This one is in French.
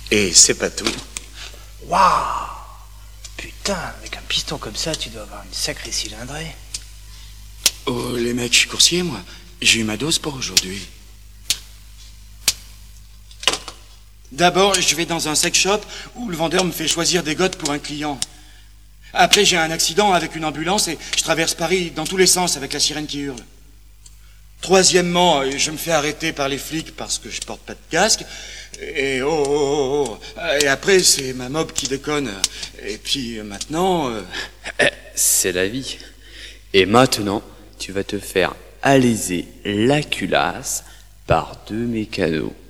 Et c'est pas tout. Waouh! Putain, avec un piston comme ça, tu dois avoir une sacrée cylindrée. Oh, les mecs, je suis coursier, moi. J'ai eu ma dose pour aujourd'hui. D'abord, je vais dans un sex shop où le vendeur me fait choisir des gottes pour un client. Après, j'ai un accident avec une ambulance et je traverse Paris dans tous les sens avec la sirène qui hurle. Troisièmement, je me fais arrêter par les flics parce que je porte pas de casque. Et Et après, c'est ma mob qui déconne. Et puis maintenant... C'est la vie. Et maintenant, tu vas te faire alaiser la culasse par 2 mécanos.